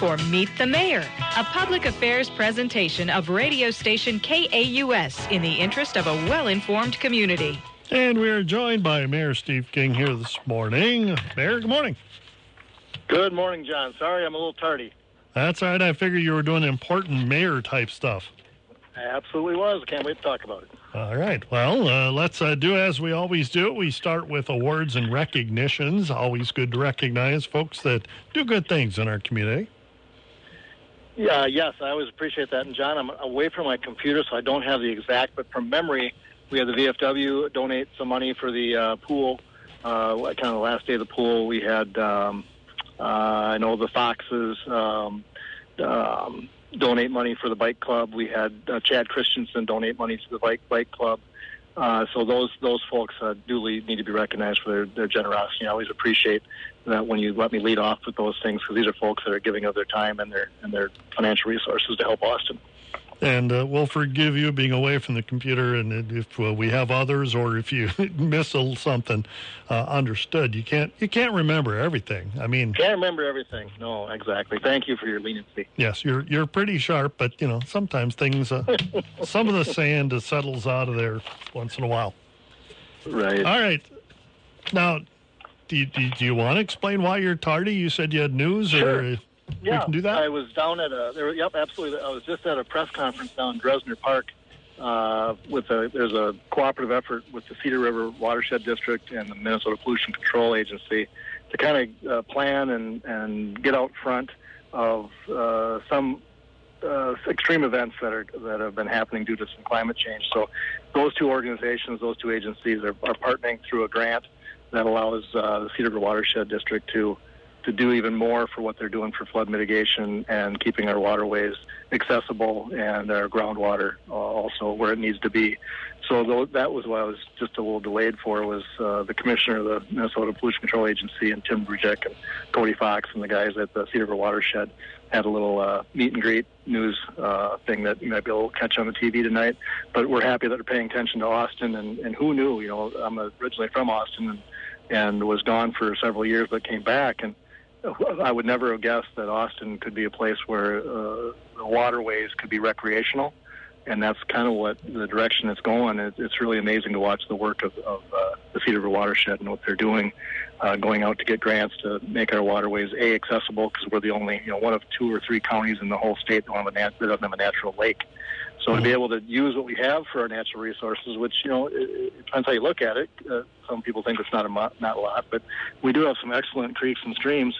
for Meet the Mayor, a public affairs presentation of radio station KAUS in the interest of a well-informed community. And we are joined by Mayor Steve King here this morning. Mayor, good morning. Good morning, John. Sorry I'm a little tardy. That's all right. I figured you were doing important mayor-type stuff. I absolutely was. I can't wait to talk about it. All right. Well, let's do as we always do. We start with awards and recognitions. Always good to recognize folks that do good things in our community. Yeah, yes, I always appreciate that. And, John, I'm away from my computer, so I don't have the exact, but from memory, we had the VFW donate some money for the pool. Kind of the last day of the pool, we had, I know the Foxes donate money for the bike club. We had Chad Christensen donate money to the bike club. So those folks duly need to be recognized for their generosity. I always appreciate that when you let me lead off with those things, because these are folks that are giving of their time and their financial resources to help Austin. And we'll forgive you being away from the computer, and if we have others, or if you miss something, understood. You can't remember everything. I mean, can't remember everything. No, exactly. Thank you for your leniency. Yes, you're pretty sharp, but sometimes things, some of the sand settles out of there once in a while. Right. All right. Now, do you want to explain why you're tardy? You said you had news, sure. Or. Yeah, we can do that? I was down at absolutely. I was just at a press conference down in Dresner Park there's a cooperative effort with the Cedar River Watershed District and the Minnesota Pollution Control Agency to kind of plan and get out front of some extreme events that have been happening due to some climate change. So those two organizations, those two agencies are partnering through a grant that allows the Cedar River Watershed District to do even more for what they're doing for flood mitigation and keeping our waterways accessible and our groundwater also where it needs to be. So that was what I was just a little delayed for, was the commissioner of the Minnesota Pollution Control Agency and Tim Brujek and Cody Fox and the guys at the Cedar River Watershed had a little meet and greet news thing that you might be able to catch on the TV tonight. But we're happy that they're paying attention to Austin, and who knew? I'm originally from Austin and was gone for several years, but came back, and I would never have guessed that Austin could be a place where the waterways could be recreational, and that's kind of what the direction it's going. It's really amazing to watch the work of the Cedar River Watershed and what they're doing, going out to get grants to make our waterways accessible, because we're the only one of 2 or 3 counties in the whole state that doesn't have a natural lake. So to be able to use what we have for our natural resources, which it depends how you look at it. Some people think it's not a lot, but we do have some excellent creeks and streams.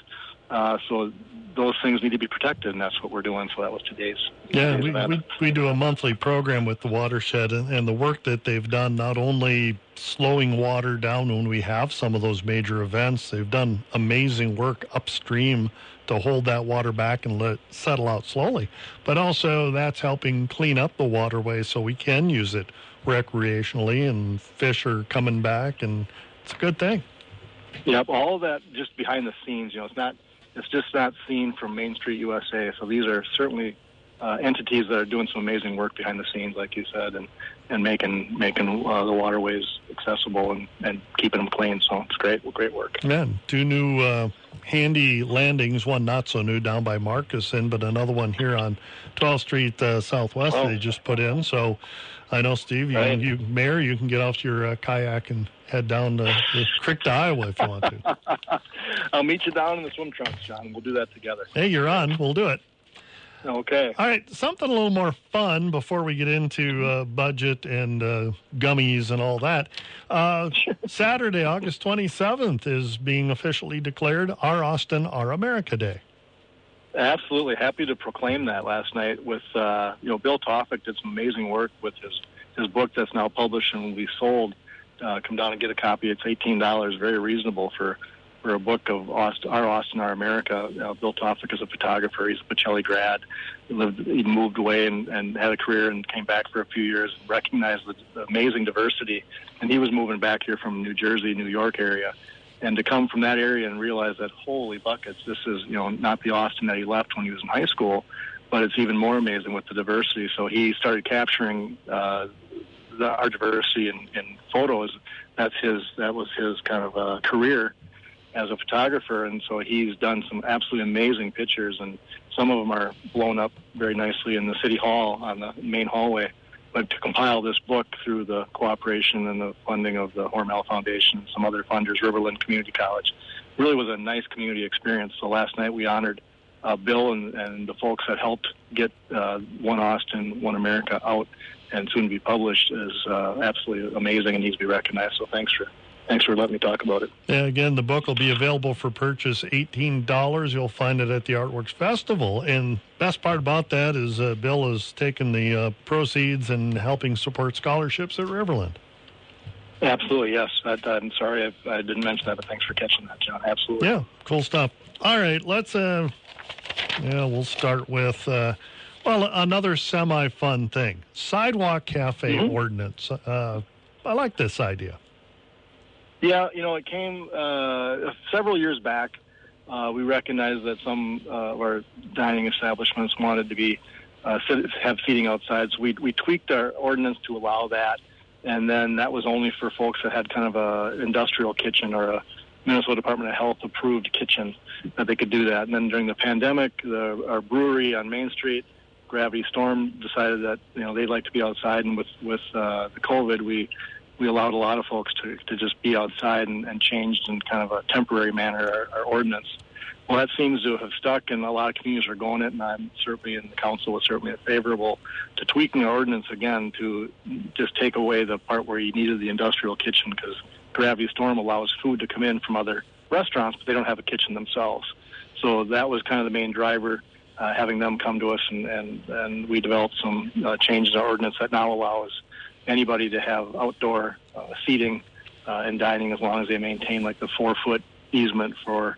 So those things need to be protected, and that's what we're doing. So that was today's. Yeah, we do a monthly program with the watershed, and the work that they've done, not only slowing water down when we have some of those major events, they've done amazing work upstream to hold that water back and let it settle out slowly. But also that's helping clean up the waterway so we can use it recreationally, and fish are coming back, and it's a good thing. Yep, all of that just behind the scenes. It's just not seen from Main Street USA. So these are certainly entities that are doing some amazing work behind the scenes, like you said, and making the waterways accessible and keeping them clean. So it's great work. Yeah, 2 new handy landings, one not so new down by Marcuson, but another one here on 12th Street Southwest they just put in. So I know, Steve, you Mayor, you can get off your kayak and head down to the creek to Iowa if you want to. I'll meet you down in the swim trunks, John. We'll do that together. Hey, you're on. We'll do it. Okay. All right, something a little more fun before we get into budget and gummies and all that. Saturday, August 27th is being officially declared Our Austin, Our America Day. Absolutely. Happy to proclaim that last night with, Bill Toffick did some amazing work with his book that's now published and will be sold. Come down and get a copy. It's $18, very reasonable for a book of Our Austin, Our America. Bill Toffick is a photographer. He's a Pacelli grad. He moved away and had a career and came back for a few years and recognized the amazing diversity. And he was moving back here from New Jersey, New York area. And to come from that area and realize that, holy buckets, this is, not the Austin that he left when he was in high school, but it's even more amazing with the diversity. So he started capturing our diversity in photos. That was his kind of career. as a photographer, and so he's done some absolutely amazing pictures, and some of them are blown up very nicely in the city hall on the main hallway. But to compile this book through the cooperation and the funding of the Hormel Foundation and some other funders, Riverland Community College, really was a nice community experience. So last night we honored Bill and the folks that helped get One Austin, One America out and soon to be published is absolutely amazing and needs to be recognized. So thanks for letting me talk about it. Yeah, again, the book will be available for purchase, $18. You'll find it at the Artworks Festival. And best part about that is Bill has taken the proceeds and helping support scholarships at Riverland. Absolutely, yes. I'm sorry I didn't mention that, but thanks for catching that, John. Absolutely. Yeah, cool stuff. All right, let's, we'll start with, another semi-fun thing. Sidewalk Cafe ordinance. I like this idea. Yeah, it came several years back. We recognized that some of our dining establishments wanted to be have seating outside, so we tweaked our ordinance to allow that, and then that was only for folks that had kind of a industrial kitchen or a Minnesota Department of Health approved kitchen that they could do that. And then during the pandemic, our brewery on Main Street, Gravity Storm, decided that they'd like to be outside, and with the COVID, we allowed a lot of folks to just be outside and changed in kind of a temporary manner our ordinance. Well, that seems to have stuck, and a lot of communities are going it, and I'm certainly, and the council was certainly favorable to tweaking our ordinance again to just take away the part where you needed the industrial kitchen, because Gravity Storm allows food to come in from other restaurants, but they don't have a kitchen themselves. So that was kind of the main driver, having them come to us, and we developed some changes in our ordinance that now allows anybody to have outdoor seating and dining as long as they maintain like the 4-foot easement for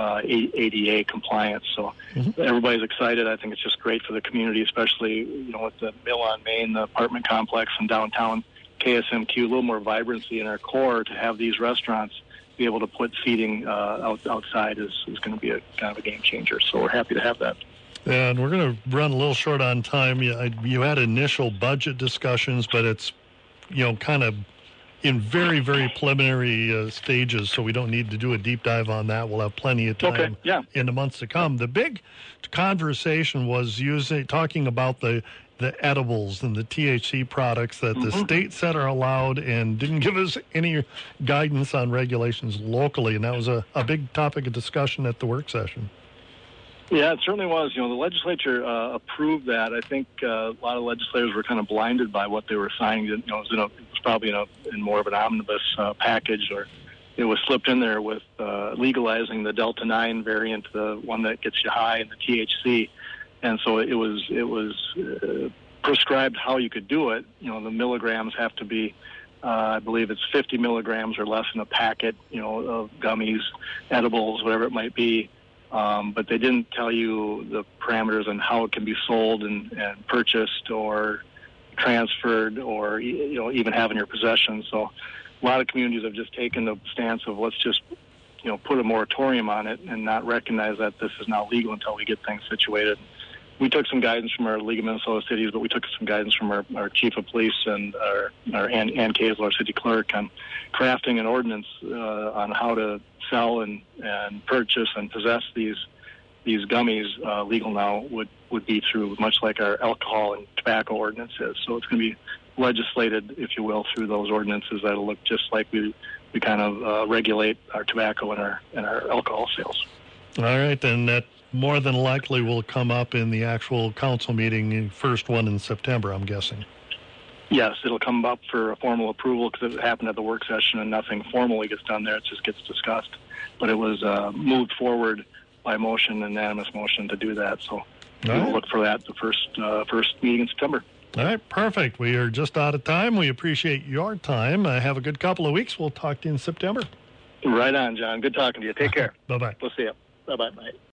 ADA compliance. So everybody's excited. I think it's just great for the community, especially with the Mill on Main, the apartment complex, and downtown KSMQ, a little more vibrancy in our core to have these restaurants be able to put seating outside is going to be a kind of a game changer. So we're happy to have that. And we're going to run a little short on time. You had initial budget discussions, but it's, kind of in very, very preliminary stages, so we don't need to do a deep dive on that. We'll have plenty of time in the months to come. The big conversation was talking about the edibles and the THC products that the state said are allowed and didn't give us any guidance on regulations locally, and that was a big topic of discussion at the work session. Yeah, it certainly was. The legislature approved that. I think a lot of legislators were kind of blinded by what they were signing. It was probably in more of an omnibus package, or it was slipped in there with legalizing the Delta 9 variant, the one that gets you high, and the THC. And so it was prescribed how you could do it. The milligrams have to be, I believe it's 50 milligrams or less in a packet, of gummies, edibles, whatever it might be. But they didn't tell you the parameters on how it can be sold and purchased or transferred or even have in your possession. So a lot of communities have just taken the stance of let's just put a moratorium on it and not recognize that this is now legal until we get things situated. We took some guidance from our League of Minnesota Cities, but we took some guidance from our Chief of Police and our Ann Kazel, our City Clerk, on crafting an ordinance on how to sell and purchase and possess these gummies. Legal now would be through much like our alcohol and tobacco ordinance is. So it's going to be legislated, if you will, through those ordinances that'll look just like we kind of regulate our tobacco and our alcohol sales. All right, then that more than likely will come up in the actual council meeting, first one in September, I'm guessing. Yes, it'll come up for a formal approval because it happened at the work session and nothing formally gets done there. It just gets discussed. But it was moved forward by motion, unanimous motion to do that. So we'll look for that the first meeting in September. All right, perfect. We are just out of time. We appreciate your time. Have a good couple of weeks. We'll talk to you in September. Right on, John. Good talking to you. Take care. Bye-bye. We'll see you. Bye-bye. Bye.